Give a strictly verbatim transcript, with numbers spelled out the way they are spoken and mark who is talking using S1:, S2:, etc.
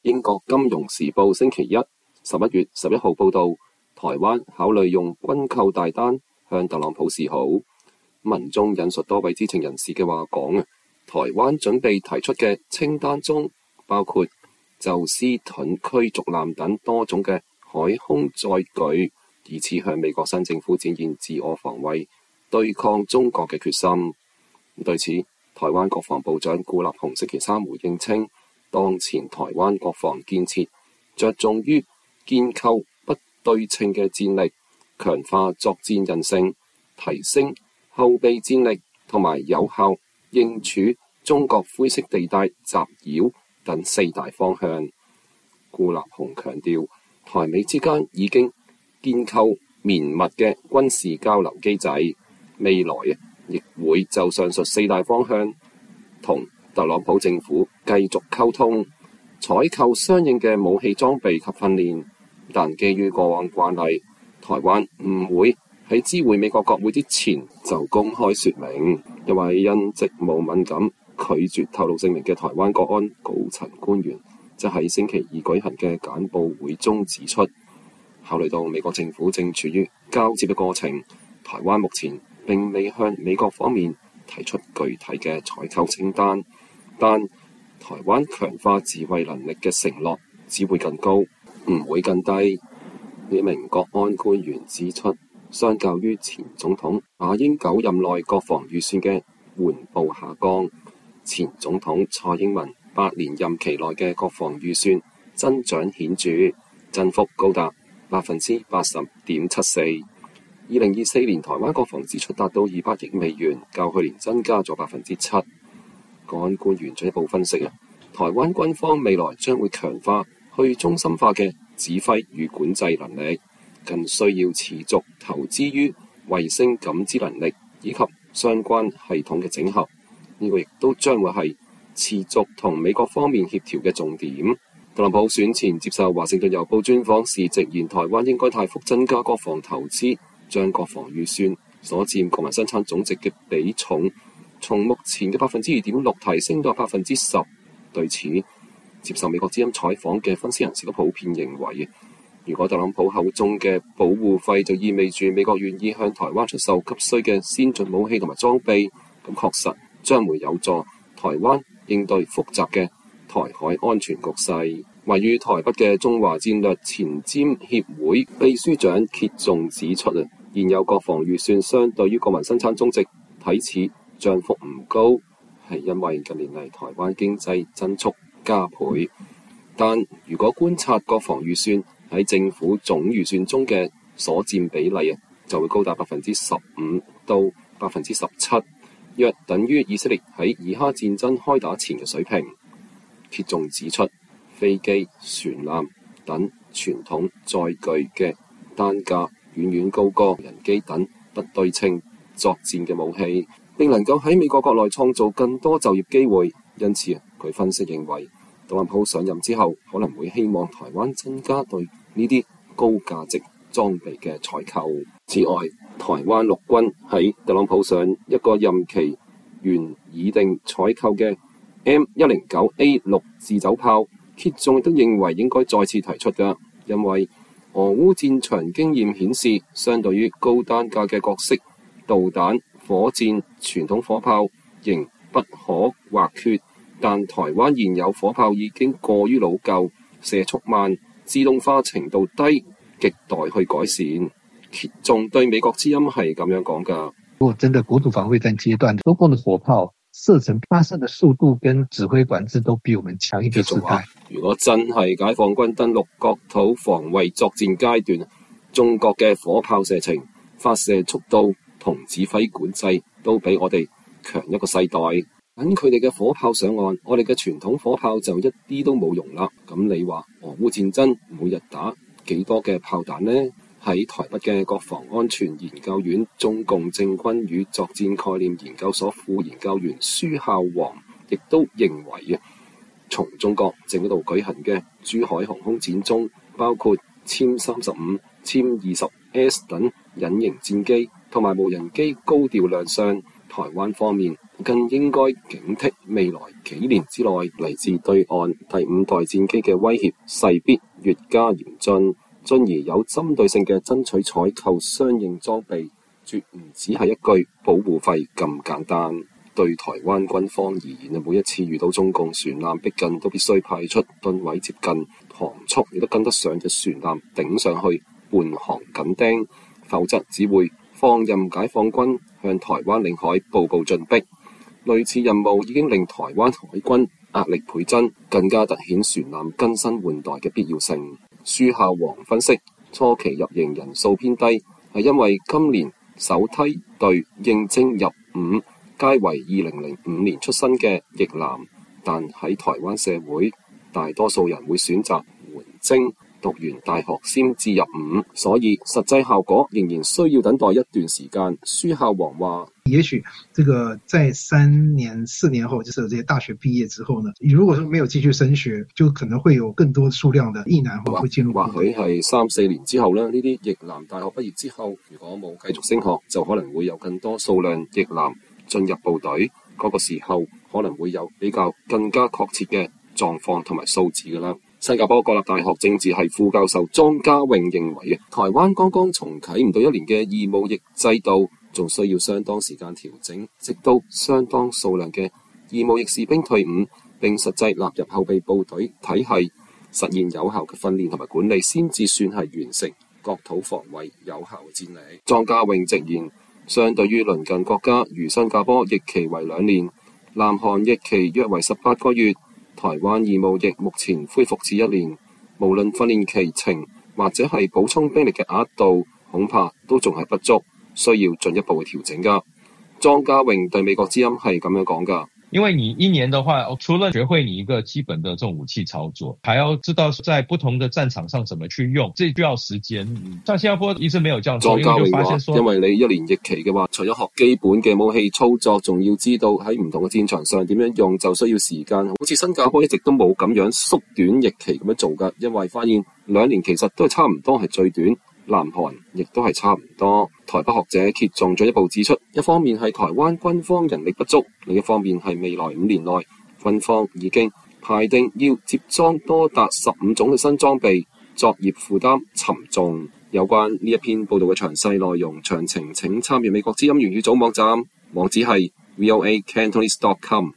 S1: 英國金融時報星期一十一月十一號報道，台灣考慮用軍購大單向特朗普示好。文中引述多位知情人士嘅話講啊，台灣準備提出嘅清單中包括宙斯盾驅逐艦等多種嘅海空載具，以此向美國新政府展現自我防衛、對抗中國嘅決心。對此，台灣國防部長顧立雄星期三回應稱，當前台灣國防建設着重於建構不對稱嘅戰力，強化作戰韌性，提升後備戰力，同埋有效應處中國灰色地帶襲擾等四大方向。顧立雄強調，台美之間已經建構綿密嘅軍事交流機制，未來亦會就上述四大方向同特朗普政府繼續溝通，採購相應嘅武器裝備及訓練。但基於過往慣例，台灣唔會喺知會美國國會之前就公開說明。一位因職務敏感拒絕透露姓名嘅台灣國安高層官員，則喺星期二舉行嘅簡報會中指出，考慮到美國政府正處於交接嘅過程，台灣目前並未向美國方面提出具體嘅採購清單，但台灣強化自衛能力嘅承諾只會更高，唔會更低。呢名國安官員指出，相較於前總統馬英九任內國防預算嘅緩步下降，前總統蔡英文八年任期內嘅國防預算增長顯著，增幅高達百分之八十點七四。二零二四年台灣國防支出達到二百億美元，較去年增加咗百分之七。國安官員進一步分析啊，台灣軍方未來將會強化去中心化嘅指揮與管制能力，更需要持續投資於衛星感知能力以及相關系統嘅整合。呢、這個亦都將會係持續同美國方面協調嘅重點。特朗普選前接受華盛頓郵報專訪時直言，台灣應該大幅增加國防投資，將國防預算所佔國民生產總值嘅比重從目前嘅百分之二點六提升到百分之十。對此，接受美國之音採訪嘅分析人士都普遍認為，如果特朗普口中嘅保護費就意味住美國願意向台灣出售急需嘅先進武器同埋裝備，咁確實將會有助台灣應對複雜嘅台海安全局勢。位於台北嘅中華戰略前瞻協會秘書長歇仲指出，現有國防預算相對於國民生產總值睇似漲幅唔高，係因為近年嚟台灣經濟增速加倍。但如果觀察國防預算喺政府總預算中嘅所佔比例啊，就會高達百分之十五到百分之十七，約等於以色列喺以哈戰爭開打前嘅水平。歇仲指出，飛機、船艦等傳統載具嘅單價遠遠高過無人機等不對稱作戰嘅武器，並能夠喺美國國內創造更多就業機會。因此，佢分析認為，特朗普上任之後可能會希望台灣增加對呢啲高價值裝備嘅採購。此外，台灣陸軍喺特朗普上一個任期原擬定採購嘅 M 一零九 A 六自走炮，歇仲亦都認為應該再次提出㗎，因為俄烏戰場經驗顯示，相對於高單價嘅各式導彈、火箭、傳統火炮仍不可或缺，但台灣現有火炮已經過於老舊，射速慢，自動化程度低，亟待去改善。歇仲對美國之音係咁樣講㗎。
S2: 如果真的國土防衛戰階段，中共的火炮射程發射的速度跟指揮管制都比我們強一個時代。
S1: 如果真係解放軍登陸國土防衛作戰階段，中國嘅火炮射程、發射速度同指揮管制都比我哋強一個世代。等佢哋嘅火炮上岸，我哋嘅傳統火炮就一啲都冇用啦。咁你話俄烏戰爭每日打幾多嘅炮彈呢？喺台北嘅國防安全研究院中共政軍與作戰概念研究所副研究員舒孝煌亦都認為啊，從中國正喺度舉行嘅珠海航空展中，包括殲三十五、殲二十 S 等隱形戰機同埋無人機高調亮相，台台灣方面更應該警惕未來幾年之內嚟自對岸第五代戰機嘅威脅勢必越加嚴峻，進而有針對性嘅爭取採購相應裝備，絕唔只係一句保護費咁簡單。對台灣軍方而言，每一次遇到中共船艦逼近，都必須派出噸位接近、航速亦都跟得上嘅船艦頂上去伴航緊盯，否則只會放任解放軍向台灣領海步步進逼。類似任務已經令台灣海軍壓力倍增，更加突顯船艦更新換代嘅必要性。舒孝煌分析，初期入營人數偏低，係因為今年首梯隊應徵入伍皆為二零零五年出生嘅役男，但喺台灣社會，大多數人會選擇援徵，讀完大學先至入伍，所以實際效果仍然需要等待一段時間。舒孝煌話：
S3: 也許這個在三年、四年後，就是這些大學畢業之後呢，如果說沒有繼續升學，就可能會有更多數量的役男會進入。
S1: 或許係三四年之後呢，呢啲役男大學畢業之後，如果冇繼續升學，就可能會有更多數量役男進入部隊，嗰個時候可能會有比較更加確切嘅狀況同埋數字㗎啦。新加坡國立大學政治系副教授莊家穎認為，台灣剛剛重啟唔到一年嘅義務役制度，仲需要相當時間調整，直到相當數量嘅義務役士兵退伍並實際納入後備部隊體系，實現有效嘅訓練同埋管理，先至算係完成國土防衛有效嘅戰力。莊家穎直言，相對於鄰近國家如新加坡役期為兩年，南韓役期約為十八個月，台灣義務役目前恢復至一年，無論訓練期程或者係補充兵力嘅額度，恐怕都仲係不足，需要進一步嘅調整㗎。莊家穎對美國之音係咁樣講㗎。
S4: 因為你一年的話，除了學會你一個基本的這種武器操作，還要知道在不同的戰場上怎麼去用，這需要時間。像新加坡一直沒有這樣做，因為就發現說，
S1: 因為你一年役期嘅話，除咗學基本嘅武器操作，仲要知道喺唔同嘅戰場上點樣用，就需要時間。好似新加坡一直都冇咁樣縮短役期咁樣做㗎，因為發現兩年其實都係差唔多係最短。南韓亦都係差唔多。台北學者揭仲進一步指出，一方面係台灣軍方人力不足，另一方面係未來五年內軍方已經排定要接裝多達十五種嘅新裝備，作業負擔沉重。有關呢一篇報道嘅詳細內容詳情，請參閱美國之音粵語組網站，網址係 v o a cantonese dot com。